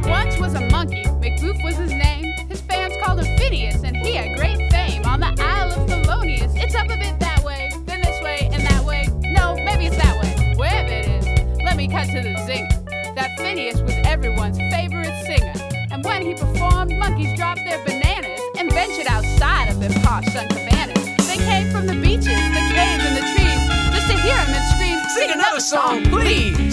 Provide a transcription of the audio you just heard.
Once was a monkey, McBoof was his name. His fans called him Phineas, and he had great fame on the Isle of Thelonious. It's up a bit that way, then this way, and that way. No, maybe it's that way. Wherever it is, let me cut to the zinger. That Phineas was everyone's favorite singer. And when he performed, monkeys dropped their bananas and ventured outside of their posh sun cabanas. They came from the beaches, the caves, and the trees just to hear him and scream, "Sing another song, please!"